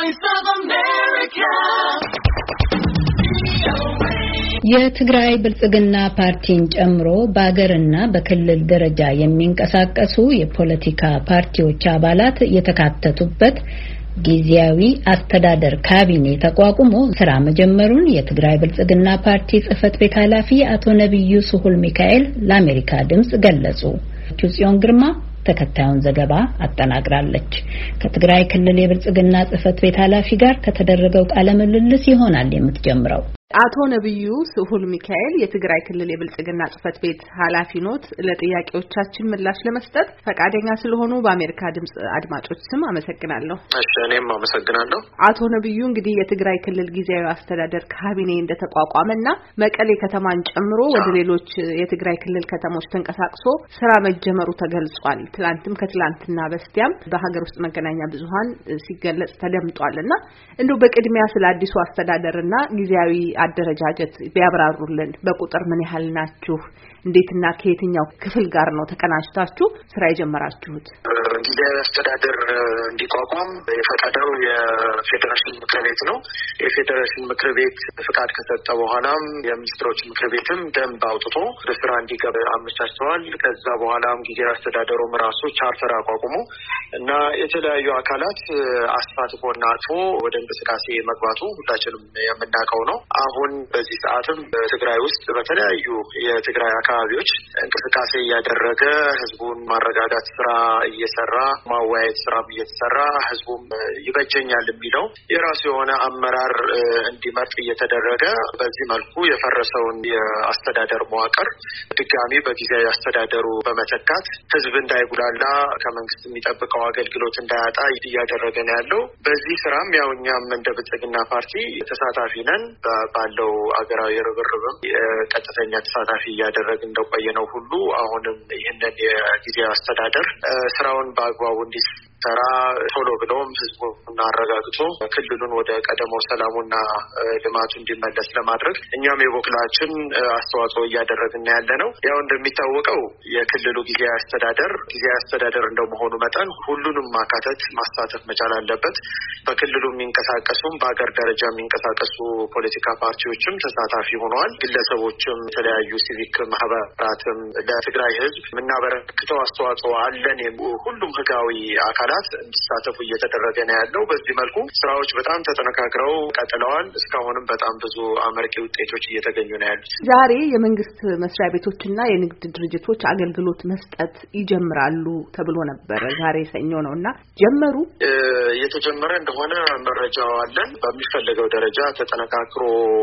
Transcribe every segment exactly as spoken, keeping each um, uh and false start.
Voice of America. የትግራይ ብልጽግና ፓርቲን ጨምሮ በአገርና በክልል ደረጃ የሚንቀሳቀሱ የፖለቲካ ፓርቲዎች አባላት የተካተቱበት ጊዜያዊ አስተዳደር ካቢኔ ተቋቁሞ ስራ መጀመሩን የትግራይ ብልጽግና ፓርቲ ጽህፈት ቤት ኃላፊ አቶ ነብዩ ስሁል ሚካኤል ለአሜሪካ ድምጽ ገለጹ። ጽዮን ግርማ ተከታዩን ዘገባ አጠናቅራለች። ከትግራይ ክልል የብልጽግና ጽህፈት ቤት ኃላፊ ጋር ከተደረገው ቃለ ምልልስ ይሆናል የምትጀምረው። አቶ ነብዩ ስሁል ሚካኤል የትግራይ ክልል የብልጽግና ጽህፈት ቤት ኃላፊ ኖት። ለጥያቄዎቻችን ምላሽ ለመስጠት ፈቃደኛ ስለሆኑ በአሜሪካ ድምጽ አድማጮች ስም አመሰግናለሁ። እሺ እኔም አመሰግናለሁ። አቶ ነብዩ እንግዲህ የትግራይ ክልል ጊዜያዊ አስተዳደር ካቢኔ እንደተቋቋመና መቀሌ ከተማን ጨምሮ ወደ ሌሎች የትግራይ ክልል ከተሞች ተንቀሳቅሶ ስራ መጀመሩ ተገልጿል። ትላንትም ከትላንትና በስቲያም በሀገር ውስጥ መገናኛ ብዙሃን ሲገለጽ ተደምጧልና እንደው በቅድሚያ ስለ አዲሱ አስተዳደርና ጊዜያዊ አደረጃጀት ቢያብራሩልን። በቁጥር ምን ያህል ናችሁ? እንዴትና ከየትኛው ክፍል ጋር ነው ተቀናጅታችሁ ስራ የጀመራችሁት? ጊዜያዊ አስተዳደር እንዲቋቋም የፈቀደው የፌዴሬሽን ምክር ቤት ነው። የፌዴሬሽን ምክር ቤት ፍቃድ ከሰጠ በኋላም የሚኒስትሮች ምክር ቤትም ደንብ አውጥቶ ወደ ስራ እንዲገባ አመቻችተዋል። ከዛ በኋላም ጊዜያዊ አስተዳደሩም ራሱ ቻርተር አቋቁሞ እና የተለያዩ አካላት አሳትፎና አጥፎ ወደ እንቅስቃሴ መግባቱ ሁላችንም የምናውቀው ነው። አሁን በዚህ ሰዓትም በትግራይ ውስጥ በተለያዩ የትግራይ አካባቢዎች እንቅስቃሴ እያደረገ ህዝቡን ማረጋጋት ስራ እየሰራ ማወያየት ስራም እየተሰራ ህዝቡም ይበጀኛል የሚለው የራሱ የሆነ አመራር እንዲመርጥ እየተደረገ በዚህ መልኩ የፈረሰውን የአስተዳደር መዋቅር ድጋሚ በጊዜያዊ አስተዳደሩ በመተካት ህዝብ እንዳይጉላላ ከመንግስት የሚጠብቀው አገልግሎት እንዳያጣ እያደረገ ነው ያለው። በዚህ ስራም ያው እኛም እንደ ብልጽግና ፓርቲ ተሳታፊ ነን። ባለው አገራዊ ርብርብም የቀጥተኛ ተሳታፊ እያደረግን እንደቆየነው ሁሉ አሁንም ይህንን የጊዜያዊ አስተዳደር ስራውን በአግባቡ እንዲሰራ ቶሎ ብሎም ህዝቡን አረጋግቶ ክልሉን ወደ ቀደመው ሰላሙና ልማቱ እንዲመለስ ለማድረግ እኛም የበኩላችን አስተዋጽኦ እያደረግን ያለ ነው። ያው እንደሚታወቀው የክልሉ ጊዜያዊ አስተዳደር ጊዜያዊ አስተዳደር እንደመሆኑ መጠን ሁሉንም ማካተት ማሳተፍ መቻል አለበት። በክልሉ የሚንቀሳቀሱም በአገር ደረጃ የሚንቀሳቀሱ ፖለቲካ ፓርቲዎችም ተሳታፊ ሆነዋል። ግለሰቦችም የተለያዩ ሲቪክ ማህበራትም ለትግራይ ህዝብ የምናበረክተው አስተዋጽኦ አለን። ሁሉም ህጋዊ አካላት እንዲሳተፉ እየተደረገ ነው ያለው። በዚህ መልኩ ስራዎች በጣም ተጠናክረው ቀጥለዋል። እስካሁንም በጣም ብዙ አመርቂ ውጤቶች እየተገኙ ነው ያሉት። ዛሬ የመንግስት መስሪያ ቤቶችና የንግድ ድርጅቶች አገልግሎት መስጠት ይጀምራሉ ተብሎ ነበር። ዛሬ ሰኞ ነውና ጀመሩ? የተጀመረ እንደሆነ መረጃው አለን። በሚፈልገው ደረጃ ተጠናክሮ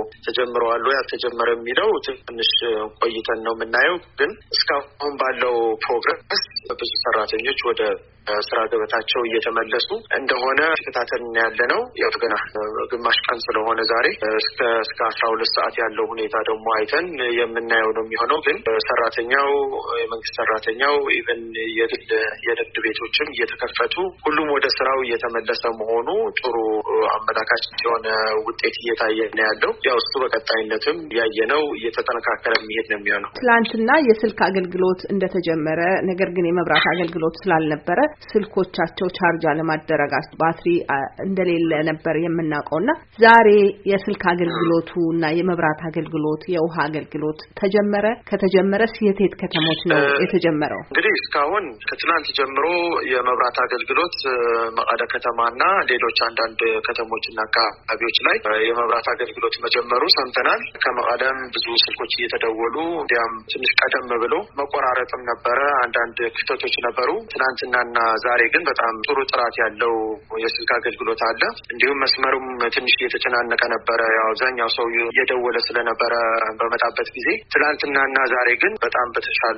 ተጀምሯል ወይ አልተጀመረ የሚለው ትንሽ ቆይተን ነው የምናየው። ግን እስካሁን ባለው ፕሮግረስ ብዙ ሰራተኞች ወደ ስራ ገበታቸው እየተመለሱ እንደሆነ ተከታተልን ያለ ነው። ያው ገና ግማሽ ቀን ስለሆነ ዛሬ እስከ እስከ አስራ ሁለት ሰዓት ያለው ሁኔታ ደግሞ አይተን የምናየው ነው የሚሆነው። ግን ሰራተኛው የመንግስት ሰራተኛው ኢቨን የግል የንግድ ቤቶችም እየተከፈቱ ሁሉም ወደ ስራው እየተመለሰ መሆኑ ጥሩ አመላካች የሆነ ውጤት እየታየ ነው ያለው። ያው እሱ በቀጣይነትም ያየነው እየተጠናከረ የሚሄድ ነው የሚሆነው። ትላንትና የስልክ አገልግሎት እንደተጀመረ ነገር ግን የመብራት አገልግሎት ስላልነበረ ስልኮቻቸው ቻርጅ አለማደረጋት ባትሪ እንደሌለ ነበር የምናውቀውና ዛሬ የስልክ አገልግሎቱና የመብራት አገልግሎት የውሃ አገልግሎት ተጀመረ። ከተጀመረስ የት ከተሞች ነው የተጀመረው? እንግዲህ እስካሁን ከትላንት ጀምሮ የመብራት አገልግሎት መቀለ ከተማና ሌሎች አንዳንድ ከተሞችና አካባቢዎች ላይ የመብራት አገልግሎት መጀመሩ ሰምተናል። ከመቀለም ብዙ ስልኮች እየተደወሉ እንዲያም ትንሽ ቀደም ብሎ መቆራረጥም ነበረ። አንዳንድ ክፍተቶች ነበሩ። ትናንትናና ዛሬ ግን በጣም ጥሩ ጥራት ያለው የስልክ አገልግሎት አለ። እንዲሁም መስመሩም ትንሽ እየተጨናነቀ ነበረ። ያው አብዛኛው ሰው እየደወለ ስለነበረ በመጣበት ጊዜ ትናንትናና ዛሬ ግን በጣም በተሻለ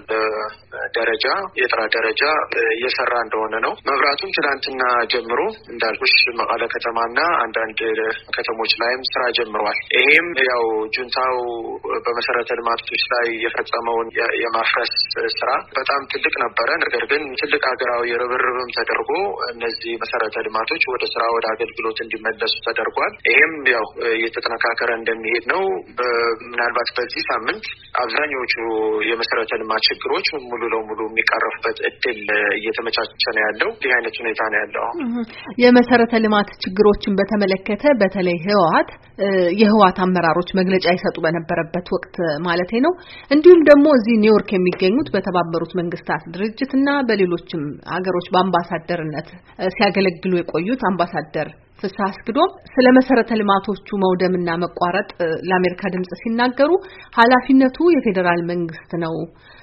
ደረጃ የጥራት ደረጃ እየሰራ እንደሆነ ነው። መብራቱም ትናንትና ጀምሮ እንዳልኩሽ መቀለ ከተማና አንዳንድ ከተሞች ላይም ስራ ጀምሯል። ይሄም ያው ጁንታው በመሰረተ ልማቶች ላይ የፈጸመውን የማፍረስ ስራ በጣም ትልቅ ነበረ። ነገር ግን ትልቅ ሀገራዊ ርብርብም ተደርጎ እነዚህ መሰረተ ልማቶች ወደ ስራ ወደ አገልግሎት እንዲመለሱ ተደርጓል። ይሄም ያው እየተጠናከረ እንደሚሄድ ነው። ምናልባት በዚህ ሳምንት አብዛኞቹ የመሰረተ ልማት ችግሮች ሙሉ ለሙሉ የሚቀረፉበት እድል እየተመቻቸ ነው ያለው። ይህ አይነት ሁኔታ ነው ያለው። የመሰረተ ልማት ችግሮችን በተመለከተ በተለይ ህወሓት የህወሓት አመራሮች መግለጫ ይሰጡ በነበረበት ወቅት ማለት ነው እንዲሁም ደግሞ እዚህ ኒውዮርክ የሚገኙት በተባበሩት መንግስታት ድርጅትና በሌሎችም ሀገሮች በአምባሳደርነት ሲያገለግሉ የቆዩት አምባሳደር ፍስሐ አስገዶም ስለ መሰረተ ልማቶቹ መውደምና መቋረጥ ለአሜሪካ ድምጽ ሲናገሩ ኃላፊነቱ የፌደራል መንግስት ነው፣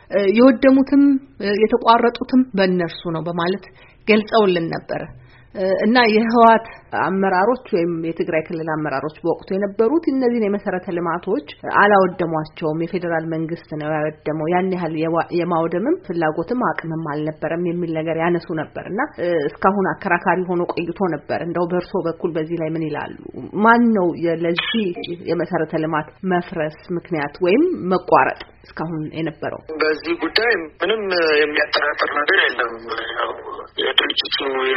የወደሙትም የተቋረጡትም በእነርሱ ነው በማለት ገልጸውልን ነበር። እና የህወሓት አመራሮች ወይም የትግራይ ክልል አመራሮች በወቅቱ የነበሩት እነዚህን የመሰረተ ልማቶች አላወደሟቸውም፣ የፌደራል መንግስት ነው ያወደመው፣ ያን ያህል የማውደምም ፍላጎትም አቅምም አልነበረም የሚል ነገር ያነሱ ነበርና እስካሁን አከራካሪ ሆኖ ቆይቶ ነበር። እንደው በእርሶ በኩል በዚህ ላይ ምን ይላሉ? ማን ነው ለዚህ የመሰረተ ልማት መፍረስ ምክንያት ወይም መቋረጥ እስካሁን የነበረው? በዚህ ጉዳይ ምንም የሚያጠራጥር ነገር የለም። የድርጅቱ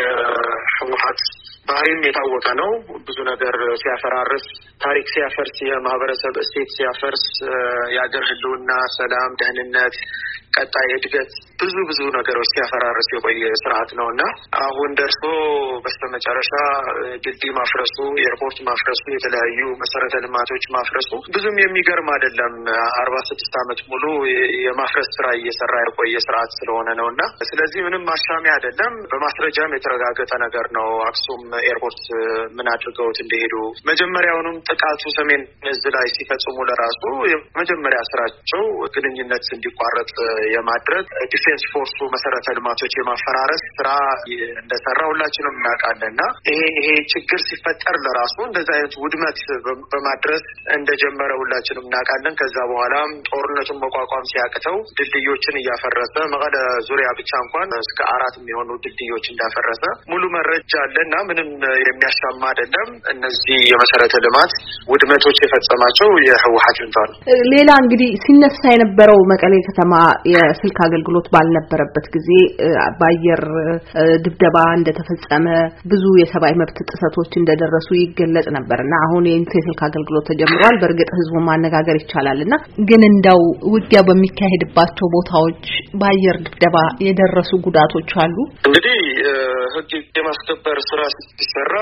የህወሓት ባህሪም የታወቀ ነው። ብዙ ነገር ሲያፈራርስ፣ ታሪክ ሲያፈርስ፣ የማህበረሰብ እሴት ሲያፈርስ፣ የአገር ህልውና፣ ሰላም፣ ደህንነት፣ ቀጣይ እድገት ብዙ ብዙ ነገሮች ሲያፈራርስ የቆየ ስርዓት ነውና አሁን ደርሶ በስተመጨረሻ ድልድይ ማፍረሱ፣ ኤርፖርት ማፍረሱ፣ የተለያዩ መሰረተ ልማቶች ማፍረሱ ብዙም የሚገርም አይደለም። አርባ ስድስት ዓመት ሙሉ የማፍረስ ስራ እየሰራ የቆየ ስርዓት ስለሆነ ነውና ስለዚህ ምንም ማሻሚ አይደለም። በማስረጃም የተረጋገጠ ነገር ነው። አክሱም ኤርፖርት ምን አድርገውት እንደሄዱ መጀመሪያውንም ጥቃቱ ሰሜን እዝ ላይ ሲፈጽሙ ለራሱ የመጀመሪያ ስራቸው ግንኙነት እንዲቋረጥ የማድረግ ዲፌንስ ፎርሱ መሰረተ ልማቶች የማፈራረስ ስራ እንደሰራ ሁላችንም እናውቃለንና ይሄ ይሄ ችግር ሲፈጠር ለራሱ እንደዚህ አይነት ውድመት በማድረስ እንደጀመረ ሁላችንም እናውቃለን። ከዛ በኋላም ጦርነቱን መቋቋም ሲያቅተው ድልድዮችን እያፈረሰ መቀለ ዙሪያ ብቻ እንኳን እስከ አራት የሚሆኑ ድልድዮች እንዳፈረሰ ሙሉ መረጃ አለና ምንም የሚያሻማ አይደለም። እነዚህ የመሰረተ ልማት ውድመቶች የፈጸማቸው የህወሓት ጁንታ ነው። ሌላ እንግዲህ ሲነሳ የነበረው መቀሌ ከተማ የስልክ አገልግሎት ባልነበረበት ጊዜ በአየር ድብደባ እንደተፈጸመ ብዙ የሰብአዊ መብት ጥሰቶች እንደደረሱ ይገለጽ ነበርና አሁን የስልክ አገልግሎት ተጀምሯል። በእርግጥ ህዝቡን ማነጋገር ይቻላልና ግን እንደው ውጊያ በሚካሄድባቸው ቦታዎች በአየር ድብደባ የደረሱ ጉዳቶች አሉ። እንግዲህ ህግ የማስከበር ስራ ሲሰራ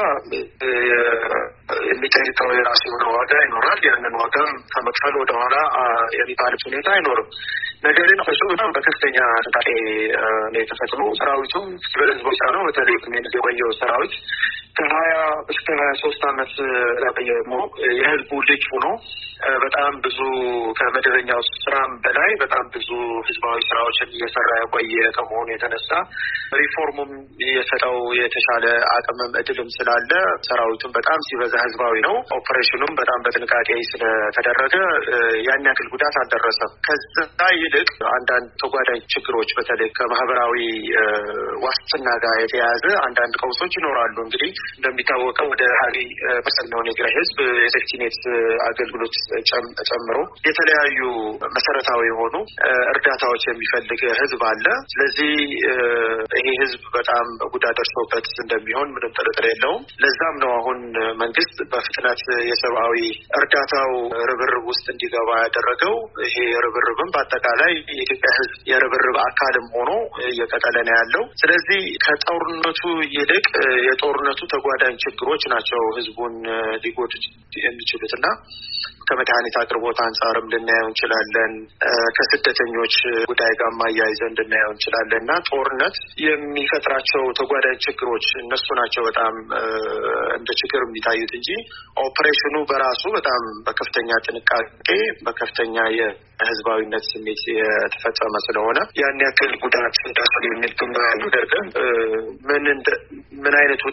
የሚጠይቀው የራሱ የሆነ ዋጋ ይኖራል። ያንን ዋጋም ከመክፈል ወደ ኋላ የሚባልበት ሁኔታ አይኖርም። ነገር ግን በጣም በከፍተኛ ጥንቃቄ ነው የተፈጸመው። ሰራዊቱም በህዝቦች ነው በተለይ የቆየው ሰራዊት ከሀያ እስከ ሀያ ሶስት አመት ያበየሞ የህዝቡ ልጅ ሆኖ በጣም ብዙ ከመደበኛው ስራም በላይ በጣም ብዙ ህዝባዊ ስራዎችን እየሰራ የቆየ ከመሆኑ የተነሳ ሪፎርሙም የሰጠው የተሻለ አቅምም እድልም ስላለ ሰራዊቱም በጣም ሲበዛ ህዝባዊ ነው። ኦፕሬሽኑም በጣም በጥንቃቄ ስለተደረገ ያን ያክል ጉዳት አልደረሰም። ከዛ ይልቅ አንዳንድ ተጓዳኝ ችግሮች በተለይ ከማህበራዊ ዋስትና ጋር የተያያዘ አንዳንድ ቀውሶች ይኖራሉ። እንግዲህ እንደሚታወቀው ወደ ሀሪ መሰለውን የትግራይ ህዝብ የሴፍቲኔት አገልግሎት ጨምሮ የተለያዩ መሰረታዊ የሆኑ እርዳታዎች የሚፈልግ ህዝብ አለ። ስለዚህ ይሄ ህዝብ በጣም ጉዳት ደርሶበት እንደሚሆን ምንም ጥርጥር የለውም። ለዛም ነው አሁን መንግስት በፍጥነት የሰብአዊ እርዳታው ርብርብ ውስጥ እንዲገባ ያደረገው። ይሄ ርብርብም በአጠቃላይ የኢትዮጵያ ህዝብ የርብርብ አካልም ሆኖ እየቀጠለ ነው ያለው። ስለዚህ ከጦርነቱ ይልቅ የጦርነቱ ተጓዳኝ ችግሮች ናቸው ህዝቡን ሊጎዱት የሚችሉትና ከመድኃኒት አቅርቦት አንጻርም ልናየው እንችላለን። ከስደተኞች ጉዳይ ጋር ማያይዘን እንድናየው እንችላለን እና ጦርነት የሚፈጥራቸው ተጓዳኝ ችግሮች እነሱ ናቸው በጣም እንደ ችግር የሚታዩት እንጂ ኦፕሬሽኑ በራሱ በጣም በከፍተኛ ጥንቃቄ በከፍተኛ የህዝባዊነት ስሜት የተፈጸመ ስለሆነ ያን ያክል ጉዳት ደርሷል የሚል ግምት ነገር ግን ምን ምን አይነት ውጤት እንዳለ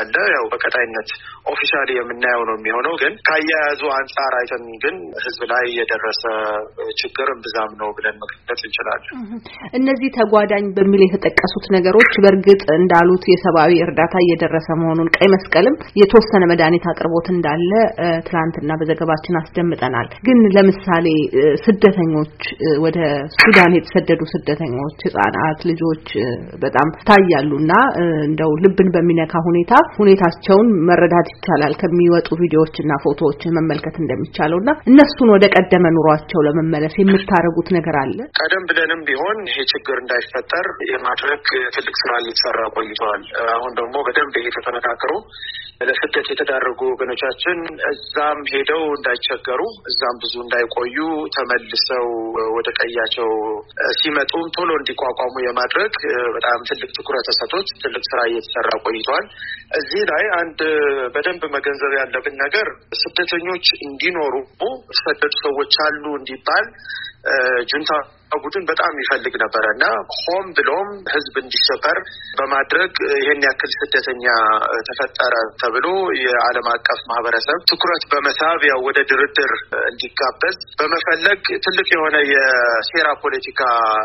አለ። ያው በቀጣይነት ኦፊሻሊ የምናየው ነው የሚሆነው። ግን ካያያዙ አንጻር አይተን ግን ህዝብ ላይ የደረሰ ችግር ብዛም ነው ብለን መግለጽ እንችላለን። እነዚህ ተጓዳኝ በሚል የተጠቀሱት ነገሮች በእርግጥ እንዳሉት የሰብአዊ እርዳታ እየደረሰ መሆኑን ቀይ መስቀልም የተወሰነ መድኃኒት አቅርቦት እንዳለ ትላንትና በዘገባችን አስደምጠናል። ግን ለምሳሌ ስደተኞች ወደ ሱዳን የተሰደዱ ስደተኞች ህጻናት ልጆች በጣም ታያሉና እንደው ልብን በሚነካ ሁኔታ ሁኔታቸውን መረዳት ይቻላል ከሚወጡ ቪዲዮዎችና ፎቶዎችን መመልከት እንደሚቻለውና እነሱን ወደ ቀደመ ኑሯቸው ለመመለስ የምታረጉት ነገር አለ? ቀደም ብለንም ቢሆን ይሄ ችግር እንዳይፈጠር የማድረግ ትልቅ ስራ እየተሰራ ቆይቷል። አሁን ደግሞ በደንብ ይሄ ተጠናክሮ ለስደት የተዳረጉ ወገኖቻችን እዛም ሄደው እንዳይቸገሩ እዛም ብዙ እንዳይቆዩ ተመልሰው ወደ ቀያቸው ሲመጡም ቶሎ እንዲቋቋሙ የማድረግ በጣም ትልቅ ትኩረት ተሰጥቶት ትልቅ ስራ እየተሰራ ቆይቷል። እዚህ ላይ አንድ በደንብ መገንዘብ ያለብን ነገር ስደተኞች እንዲኖሩ ተሰደዱ ሰዎች አሉ እንዲባል ጁንታ ቡድን በጣም ይፈልግ ነበርና ሆም ብሎም ህዝብ እንዲሰበር በማድረግ ይሄን ያክል ስደተኛ ተፈጠረ ተብሎ የዓለም አቀፍ ማህበረሰብ ትኩረት በመሳብ ያው ወደ ድርድር እንዲጋበዝ በመፈለግ ትልቅ የሆነ የሴራ ፖለቲካ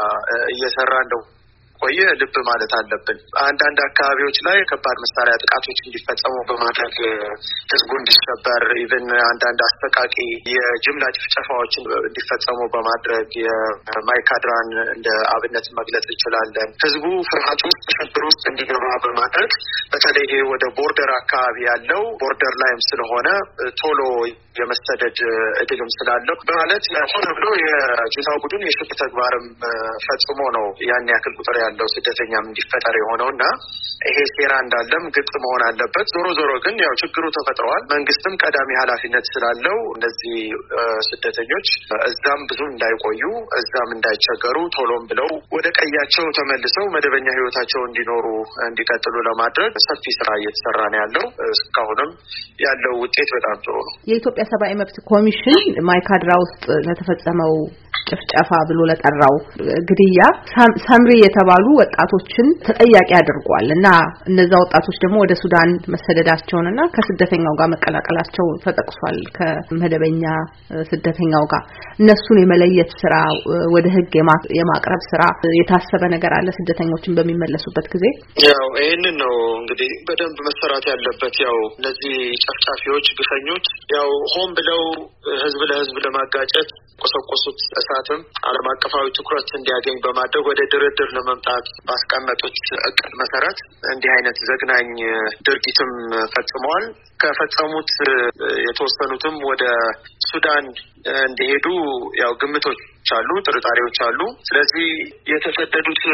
እየሰራ እንደው ቆየ ልብ ማለት አለብን። አንዳንድ አካባቢዎች ላይ ከባድ መሳሪያ ጥቃቶች እንዲፈጸሙ በማድረግ ህዝቡ እንዲሰበር ኢቭን አንዳንድ አስተቃቂ የጅምላ ጭፍጨፋዎችን እንዲፈጸሙ በማድረግ የማይካድራን እንደ አብነት መግለጽ እንችላለን። ህዝቡ ፍርሃት ውስጥ ሽብር ውስጥ እንዲገባ በማድረግ በተለይ ይሄ ወደ ቦርደር አካባቢ ያለው ቦርደር ላይም ስለሆነ ቶሎ የመሰደድ እድልም ስላለው በማለት ሆነ ብሎ የጁንታው ቡድን የሽብር ተግባርም ፈጽሞ ነው ያን ያክል ቁጥር ያለው ስደተኛም እንዲፈጠር የሆነውና ይሄ ሴራ እንዳለም ግልጽ መሆን አለበት። ዞሮ ዞሮ ግን ያው ችግሩ ተፈጥሯል። መንግስትም ቀዳሚ ኃላፊነት ስላለው እነዚህ ስደተኞች እዛም ብዙ እንዳይቆዩ እዛም እንዳይቸገሩ ቶሎም ብለው ወደ ቀያቸው ተመልሰው መደበኛ ህይወታቸው እንዲኖሩ እንዲቀጥሉ ለማድረግ ሰፊ ስራ እየተሰራ ነው ያለው። እስካሁንም ያለው ውጤት በጣም ጥሩ ነው። የኢትዮጵያ ሰብአዊ መብት ኮሚሽን ማይካድራ ውስጥ ለተፈጸመው ጭፍጨፋ ብሎ ለጠራው ግድያ ሳምሪ የተባሉ ወጣቶችን ተጠያቂ አድርጓል እና እነዛ ወጣቶች ደግሞ ወደ ሱዳን መሰደዳቸውንና ከስደተኛው ጋር መቀላቀላቸው ተጠቅሷል። ከመደበኛ ስደተኛው ጋር እነሱን የመለየት ስራ ወደ ህግ የማቅረብ ስራ የታሰበ ነገር አለ ስደተኞችን በሚመለሱበት ጊዜ? ያው ይሄንን ነው እንግዲህ በደንብ መሰራት ያለበት። ያው እነዚህ ጨፍጫፊዎች ግፈኞች ያው ሆን ብለው ህዝብ ለህዝብ ለማጋጨት ቆሰቆሱት እሳትም ዓለም አቀፋዊ ትኩረት እንዲያገኝ በማድረግ ወደ ድርድር ለመምጣት ባስቀመጡት እቅድ መሰረት እንዲህ አይነት ዘግናኝ ድርጊትም ፈጽመዋል። ከፈጸሙት የተወሰኑትም ወደ ሱዳን እንዲሄዱ ያው ግምቶች አሉ፣ ጥርጣሬዎች አሉ። ስለዚህ የተሰደዱት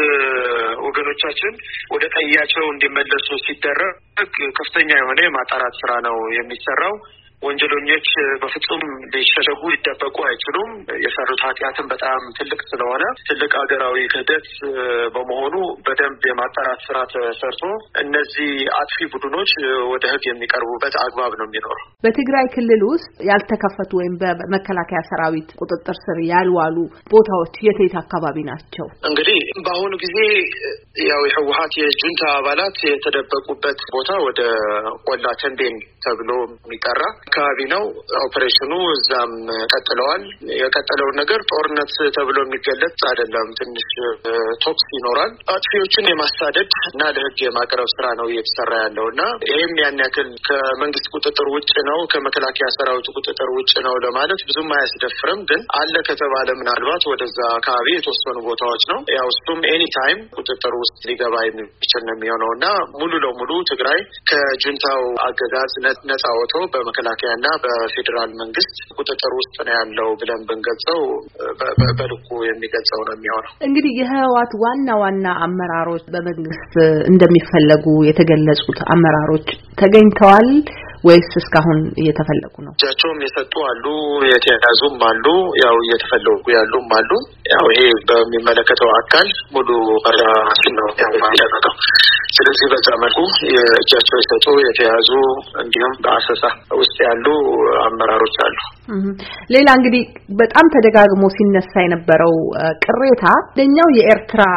ወገኖቻችን ወደ ቀያቸው እንዲመለሱ ሲደረግ ከፍተኛ የሆነ የማጣራት ስራ ነው የሚሰራው። ወንጀለኞች በፍጹም ሊሸሸጉ ሊደበቁ አይችሉም። የሰሩት ኃጢአትም በጣም ትልቅ ስለሆነ ትልቅ ሀገራዊ ክህደት በመሆኑ በደንብ የማጣራት ስራ ተሰርቶ እነዚህ አጥፊ ቡድኖች ወደ ህግ የሚቀርቡበት አግባብ ነው የሚኖረው። በትግራይ ክልል ውስጥ ያልተከፈቱ ወይም በመከላከያ ሰራዊት ቁጥጥር ስር ያልዋሉ ቦታዎች የት የት አካባቢ ናቸው? እንግዲህ በአሁኑ ጊዜ ያው የህወሓት የጁንታ አባላት የተደበቁበት ቦታ ወደ ቆላ ተንቤን ተብሎ የሚጠራ አካባቢ ነው። ኦፕሬሽኑ እዛም ቀጥለዋል። የቀጠለው ነገር ጦርነት ተብሎ የሚገለጽ አይደለም። ትንሽ ቶክስ ይኖራል። አጥፊዎችን የማሳደድ እና ለህግ የማቅረብ ስራ ነው እየተሰራ ያለውና ይሄም ያን ያክል ከመንግስት ቁጥጥር ውጭ ነው ከመከላከያ ሰራዊት ቁጥጥር ውጭ ነው ለማለት ብዙም አያስደፍርም። ግን አለ ከተባለ ምናልባት ወደዛ አካባቢ የተወሰኑ ቦታዎች ነው። ያው እሱም ኤኒ ታይም ቁጥጥር ውስጥ ሊገባ የሚችል ነው የሚሆነውና ሙሉ ለሙሉ ትግራይ ከጁንታው አገዛዝ ነጻ ወጥቶ በመከላከያ እና በፌደራል መንግስት ቁጥጥር ውስጥ ነው ያለው ብለን ብንገልጸው በልኩ የሚገልጸው ነው የሚሆነው። እንግዲህ የህወሓት ዋና ዋና አመራሮች በመንግስት እንደሚፈለጉ የተገለጹት አመራሮች ተገኝተዋል ወይስ እስካሁን እየተፈለጉ ነው? እጃቸውም የሰጡ አሉ፣ የተያዙም አሉ፣ ያው እየተፈለጉ ያሉም አሉ። ያው ይሄ በሚመለከተው አካል ሙሉ መረጃ ነው ያለው። ስለዚህ በዛ መልኩ እጃቸው የሰጡ የተያዙ እንዲሁም በአሰሳ ውስጥ ያሉ አመራሮች አሉ። ሌላ እንግዲህ በጣም ተደጋግሞ ሲነሳ የነበረው ቅሬታ ለኛው የኤርትራ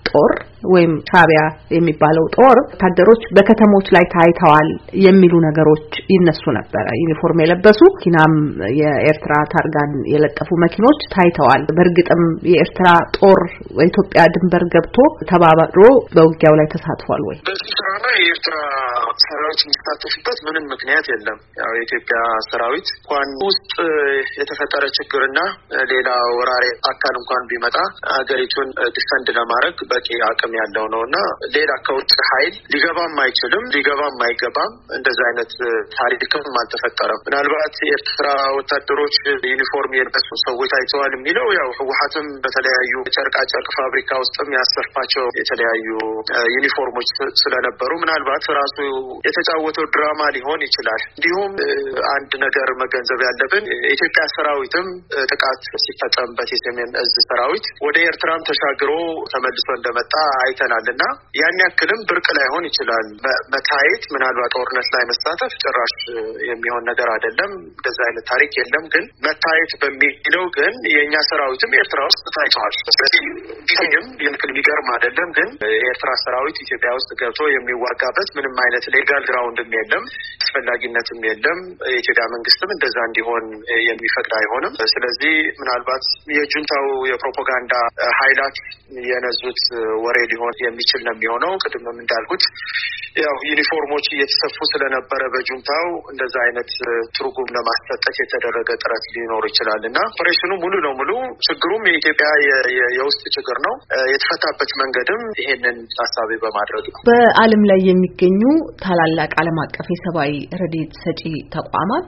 ጦር ወይም ሻቢያ የሚባለው ጦር ወታደሮች በከተሞች ላይ ታይተዋል የሚሉ ነገሮች ይነሱ ነበር። ዩኒፎርም የለበሱ ኪናም የኤርትራ ታርጋን የለጠፉ መኪኖች ታይተዋል። በእርግጥም የኤርትራ ጦር በኢትዮጵያ ድንበር ገብቶ ተባብሮ በውጊያው ላይ ተሳትፏል ወይ? በዚህ ስራ ላይ የኤርትራ ሰራዊት የሚሳተፍበት ምንም ምክንያት የለም። ያው የኢትዮጵያ ሰራዊት እንኳን ውስጥ የተፈጠረ ችግርና ሌላ ወራሪ አካል እንኳን ቢመጣ ሀገሪቱን ዲፈንድ ለማድረግ በቂ አቅም ያለው ነውና ሌላ ከውጭ ኃይል ሊገባም አይችልም፣ ሊገባም አይገባም። እንደዚህ አይነት ታሪክም አልተፈጠረም። ምናልባት የኤርትራ ወታደሮች ዩኒፎርም የለበሱ ሰዎች ታይተዋል የሚለው ያው ህወሓትም በተለያዩ ጨርቃ ጨርቅ ፋብሪካ ውስጥም ያሰፋቸው የተለያዩ ዩኒፎርሞች ስለነበሩ ምናልባት ራሱ የተጫወተው ድራማ ሊሆን ይችላል። እንዲሁም አንድ ነገር መገንዘብ ያለብን የኢትዮጵያ ሰራዊትም ጥቃት ሲፈጸምበት የሰሜን እዝ ሰራዊት ወደ ኤርትራም ተሻግሮ ተመልሶ እንደመጣ አይተናልና ያን ያክልም ብርቅ ላይሆን ይችላል። መታየት ምናልባት ጦርነት ላይ መሳተፍ ጭራሽ የሚሆን ነገር አይደለም። እንደዛ አይነት ታሪክ የለም። ግን መታየት በሚለው ግን የኛ ሰራዊትም ኤርትራ ውስጥ ታይቷል። ስለዚህ ቢሆንም የምክል ቢገርም አይደለም። ግን የኤርትራ ሰራዊት ኢትዮጵያ ውስጥ ገብቶ የሚዋጋበት ምንም አይነት ሌጋል ግራውንድም የለም፣ አስፈላጊነትም የለም። የኢትዮጵያ መንግስትም እንደዛ እንዲሆን የሚፈቅድ አይሆንም። ስለዚህ ምናልባት የጁንታው የፕሮፓጋንዳ ኃይላት የነዙት ወሬ ሊሆን የሚችል ነው የሚሆነው። ቅድምም እንዳልኩት ያው ዩኒፎርሞች እየተሰፉ ስለነበረ በጁንታው እንደዛ አይነት ትርጉም ለማስጠጠቅ የተደረገ ጥረት ሊኖር ይችላል እና ኦፕሬሽኑ ሙሉ ለሙሉ ችግሩም የኢትዮጵያ የውስጥ ችግር ነው። የተፈታበት መንገድም ይሄንን ታሳቢ በማድረግ ነው። በዓለም ላይ የሚገኙ ታላላቅ ዓለም አቀፍ የሰብአዊ ረድኤት ሰጪ ተቋማት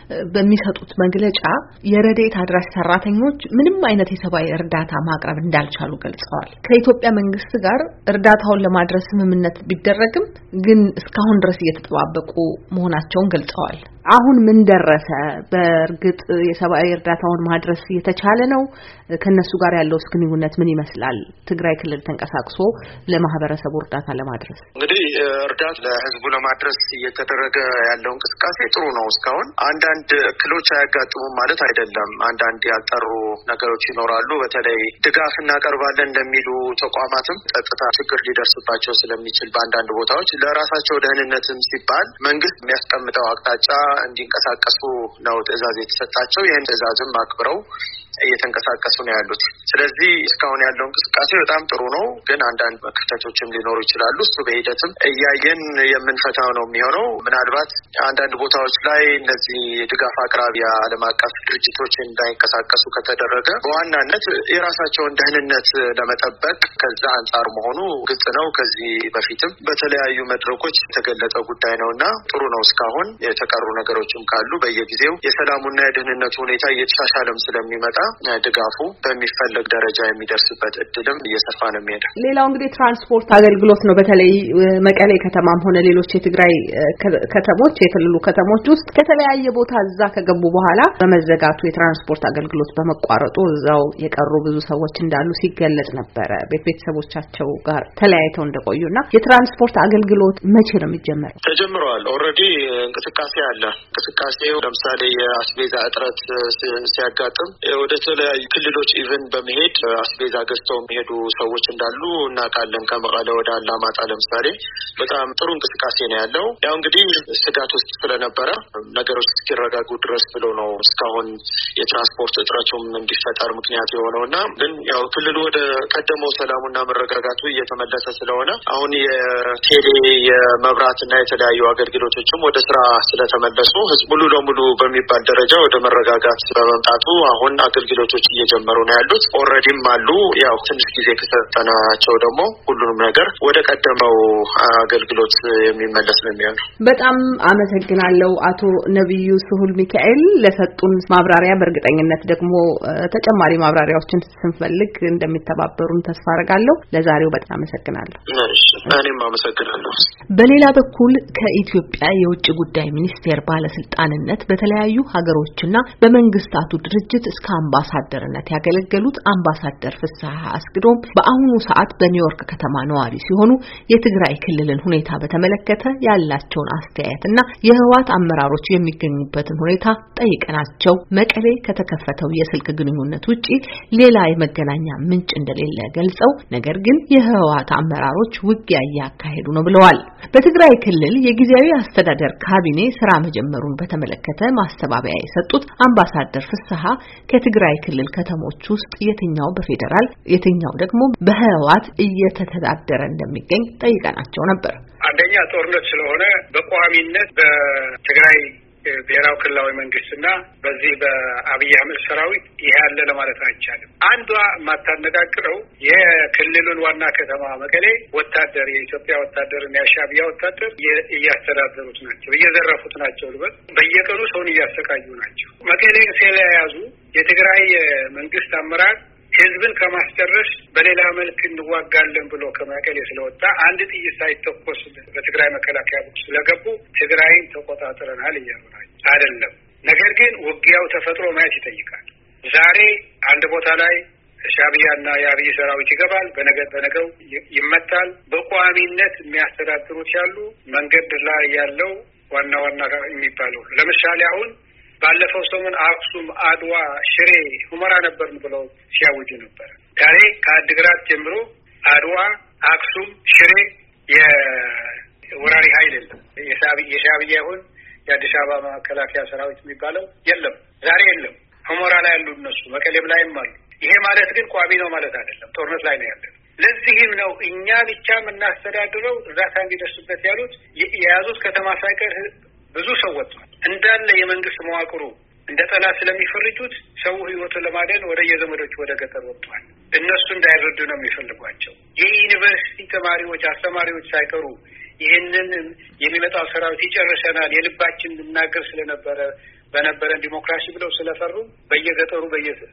በሚሰጡት መግለጫ የረድኤት አድራሽ ሰራተኞች ምንም አይነት የሰብአዊ እርዳታ ማቅረብ እንዳልቻሉ ገልጸዋል። ከኢትዮጵያ መንግስት ጋር እርዳታውን ለማድረስ ስምምነት ቢደረግም ግን እስካሁን ድረስ እየተጠባበቁ መሆናቸውን ገልጸዋል። አሁን ምን ደረሰ? በእርግጥ የሰብአዊ እርዳታውን ማድረስ የተቻለ ነው? ከነሱ ጋር ያለው ግንኙነት ምን ይመስላል? ትግራይ ክልል ተንቀሳቅሶ ለማህበረሰቡ እርዳታ ለማድረስ እንግዲህ እርዳታ ለህዝቡ ለማድረስ እየተደረገ ያለው እንቅስቃሴ ጥሩ ነው። እስካሁን አንዳንድ እክሎች አያጋጥሙም ማለት አይደለም። አንዳንድ ያልጠሩ ነገሮች ይኖራሉ። በተለይ ድጋፍ እናቀርባለን እንደሚሉ ተቋማትም ጸጥታ ችግር ሊደርስባቸው ስለሚችል በአንዳንድ ቦታዎች ለራሳቸው ደህንነትም ሲባል መንግስት የሚያስቀምጠው አቅጣጫ እንዲንቀሳቀሱ ነው ትዕዛዝ የተሰጣቸው። ይህን ትዕዛዝም አክብረው እየተንቀሳቀሱ ነው ያሉት። ስለዚህ እስካሁን ያለው እንቅስቃሴ በጣም ጥሩ ነው። ግን አንዳንድ ክፍተቶችም ሊኖሩ ይችላሉ። እሱ በሂደትም እያየን የምንፈታው ነው የሚሆነው። ምናልባት አንዳንድ ቦታዎች ላይ እነዚህ የድጋፍ አቅራቢ ዓለም አቀፍ ድርጅቶች እንዳይንቀሳቀሱ ከተደረገ በዋናነት የራሳቸውን ደህንነት ለመጠበቅ ከዛ አንጻር መሆኑ ግልጽ ነው። ከዚህ በፊትም በተለያዩ መድረኮች የተገለጸ ጉዳይ ነውና ጥሩ ነው። እስካሁን የተቀሩ ነገሮችም ካሉ በየጊዜው የሰላሙና የደህንነቱ ሁኔታ እየተሻሻለም ስለሚመጣ ድጋፉ በሚፈለግ ደረጃ የሚደርስበት እድልም እየሰፋ ነው የሚሄደው። ሌላው እንግዲህ ትራንስፖርት አገልግሎት ነው። በተለይ መቀሌ ከተማም ሆነ ሌሎች የትግራይ ከተሞች የክልሉ ከተሞች ውስጥ ከተለያየ ቦታ እዛ ከገቡ በኋላ በመዘጋቱ የትራንስፖርት አገልግሎት በመቋረጡ እዛው የቀሩ ብዙ ሰዎች እንዳሉ ሲገለጽ ነበረ። ቤተሰቦቻቸው ጋር ተለያይተው እንደቆዩና የትራንስፖርት አገልግሎት መቼ ነው የሚጀመረው? ተጀምሯል። ኦልሬዲ እንቅስቃሴ አለ። እንቅስቃሴው ለምሳሌ የአስቤዛ እጥረት ሲያጋጥም ወደ ተለያዩ ክልሎች ኢቨን በመሄድ አስቤዛ ገዝተው የሚሄዱ ሰዎች እንዳሉ እናውቃለን። ከመቀለ ወደ አላማጣ ለምሳሌ በጣም ጥሩ እንቅስቃሴ ነው ያለው። ያው እንግዲህ ስጋት ውስጥ ስለነበረ ነገሮች እስኪረጋጉ ድረስ ብሎ ነው እስካሁን የትራንስፖርት እጥረቱም እንዲፈጠር ምክንያት የሆነውና ግን ያው ክልሉ ወደ ቀደመው ሰላሙና መረጋጋቱ እየተመለሰ ስለሆነ አሁን የቴሌ የመብራትና የተለያዩ አገልግሎቶችም ወደ ስራ ስለተመለሱ ህዝብ ሙሉ ለሙሉ በሚባል ደረጃ ወደ መረጋጋት በመምጣቱ አሁን አገልግሎቶች እየጀመሩ ነው ያሉት። ኦልሬዲም አሉ። ያው ትንሽ ጊዜ ከሰጠናቸው ደግሞ ሁሉንም ነገር ወደ ቀደመው አገልግሎት የሚመለስ ነው የሚሆነው። በጣም አመሰግናለሁ አቶ ነብዩ ስሁል ሚካኤል ለሰጡን ማብራሪያ። በእርግጠኝነት ደግሞ ተጨማሪ ማብራሪያዎችን ስንፈልግ እንደሚተባበሩን ተስፋ አደርጋለሁ። ለዛሬው በጣም አመሰግናለሁ። እሺ፣ እኔም አመሰግናለሁ። በሌላ በኩል ከኢትዮጵያ የውጭ ጉዳይ ሚኒስቴር ባለስልጣንነት በተለያዩ ሀገሮችና በመንግስታቱ ድርጅት እስከ አምባሳደርነት ያገለገሉት አምባሳደር ፍስሐ አስግዶም በአሁኑ ሰዓት በኒውዮርክ ከተማ ነዋሪ ሲሆኑ የትግራይ ክልልን ሁኔታ በተመለከተ ያላቸውን አስተያየትና የህወሓት አመራሮች የሚገኙ የቆሙበትን ሁኔታ ጠይቀናቸው መቀሌ ከተከፈተው የስልክ ግንኙነት ውጪ ሌላ የመገናኛ ምንጭ እንደሌለ ገልጸው ነገር ግን የህወሓት አመራሮች ውጊያ እያካሄዱ ነው ብለዋል። በትግራይ ክልል የጊዜያዊ አስተዳደር ካቢኔ ስራ መጀመሩን በተመለከተ ማስተባበያ የሰጡት አምባሳደር ፍስሐ ከትግራይ ክልል ከተሞች ውስጥ የትኛው በፌደራል የትኛው ደግሞ በህወሓት እየተተዳደረ እንደሚገኝ ጠይቀናቸው ነበር። አንደኛ ጦርነት ስለሆነ በቋሚነት በትግራይ ብሔራዊ ክልላዊ መንግስትና በዚህ በአብይ አህመድ ሰራዊት ይሄ ያለ ለማለት አይቻልም። አንዷ ማታነጋግረው የክልሉን ዋና ከተማ መቀሌ ወታደር የኢትዮጵያ ወታደርና የሻዕቢያ ወታደር እያስተዳደሩት ናቸው፣ እየዘረፉት ናቸው፣ ልበል በየቀኑ ሰውን እያሰቃዩ ናቸው። መቀሌን ስለያዙ የትግራይ መንግስት አመራር ህዝብን ከማስጨረስ በሌላ መልክ እንዋጋለን ብሎ ከመቀሌ ስለወጣ አንድ ጥይት ሳይተኮስ በትግራይ መከላከያ ስለገቡ ትግራይን ተቆጣጥረናል እያሉ ናቸው። አይደለም። ነገር ግን ውጊያው ተፈጥሮ ማየት ይጠይቃል። ዛሬ አንድ ቦታ ላይ ሻዕቢያና የአብይ ሰራዊት ይገባል፣ በነገ በነገው ይመታል። በቋሚነት የሚያስተዳድሩት ያሉ መንገድ ላይ ያለው ዋና ዋና የሚባለው ለምሳሌ አሁን ባለፈው ሰሞን አክሱም፣ አድዋ፣ ሽሬ፣ ሁመራ ነበርን ብለው ሲያውጁ ነበር። ዛሬ ከአድግራት ጀምሮ አድዋ፣ አክሱም፣ ሽሬ የወራሪ ኃይል የለም። የሻዕቢያ ይሁን የአዲስ አበባ መከላከያ ሰራዊት የሚባለው የለም፣ ዛሬ የለም። ሁመራ ላይ ያሉ እነሱ መቀሌም ላይም አሉ። ይሄ ማለት ግን ቋሚ ነው ማለት አይደለም። ጦርነት ላይ ነው ያለው። ለዚህም ነው እኛ ብቻ የምናስተዳድረው እርዳታ እንዲደርስበት ያሉት የያዙት ከተማ ሳይቀር ብዙ ሰው ወጥቷል። እንዳለ የመንግስት መዋቅሩ እንደ ጠላት ስለሚፈርጁት ሰው ህይወቱን ለማዳን ወደ የዘመዶች ወደ ገጠር ወጥቷል። እነሱ እንዳይረዱ ነው የሚፈልጓቸው። የዩኒቨርሲቲ ተማሪዎች አስተማሪዎች ሳይቀሩ ይህንን የሚመጣው ሰራዊት ይጨርሰናል የልባችን ልናገር ስለነበረ በነበረን ዲሞክራሲ ብለው ስለፈሩ በየገጠሩ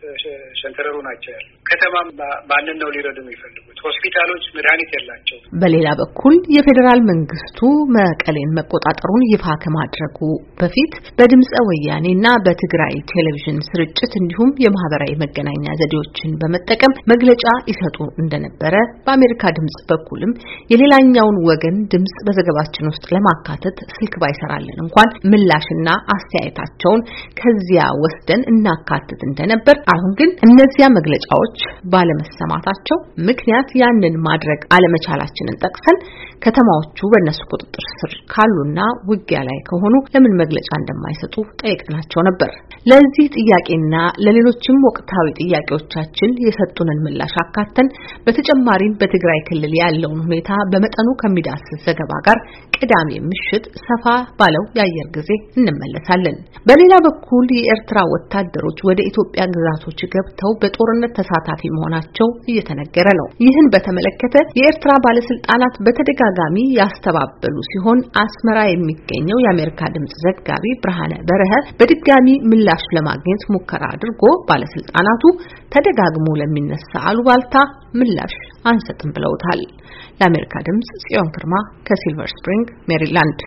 በየሸንተረሩ ናቸው ያሉ። ከተማም ማንን ነው ሊረዱ የሚፈልጉት? ሆስፒታሎች መድኃኒት የላቸው። በሌላ በኩል የፌዴራል መንግስቱ መቀሌን መቆጣጠሩን ይፋ ከማድረጉ በፊት በድምጸ ወያኔና በትግራይ ቴሌቪዥን ስርጭት እንዲሁም የማህበራዊ መገናኛ ዘዴዎችን በመጠቀም መግለጫ ይሰጡ እንደነበረ በአሜሪካ ድምጽ በኩልም የሌላኛውን ወገን ድምጽ በዘገባችን ውስጥ ለማካተት ስልክ ባይሰራልን እንኳን ምላሽና አስተያየታቸው ከዚያ ወስደን እናካትት እንደነበር አሁን ግን እነዚያ መግለጫዎች ባለመሰማታቸው ምክንያት ያንን ማድረግ አለመቻላችንን ጠቅሰን ከተማዎቹ በእነሱ ቁጥጥር ስር ካሉና ውጊያ ላይ ከሆኑ ለምን መግለጫ እንደማይሰጡ ጠይቀናቸው ነበር። ለዚህ ጥያቄና ለሌሎችም ወቅታዊ ጥያቄዎቻችን የሰጡንን ምላሽ አካተን በተጨማሪም በትግራይ ክልል ያለውን ሁኔታ በመጠኑ ከሚዳስስ ዘገባ ጋር ቅዳሜ ምሽት ሰፋ ባለው የአየር ጊዜ እንመለሳለን። በሌላ በኩል የኤርትራ ወታደሮች ወደ ኢትዮጵያ ግዛቶች ገብተው በጦርነት ተሳታፊ መሆናቸው እየተነገረ ነው። ይህን በተመለከተ የኤርትራ ባለስልጣናት በተደጋጋሚ ያስተባበሉ ሲሆን አስመራ የሚገኘው የአሜሪካ ድምጽ ዘጋቢ ብርሃነ በረሀ በድጋሚ ምላሽ ለማግኘት ሙከራ አድርጎ ባለስልጣናቱ ተደጋግሞ ለሚነሳ አሉባልታ ምላሽ አንሰጥም ብለውታል። ለአሜሪካ ድምጽ ጽዮን ግርማ ከሲልቨር ስፕሪንግ ሜሪላንድ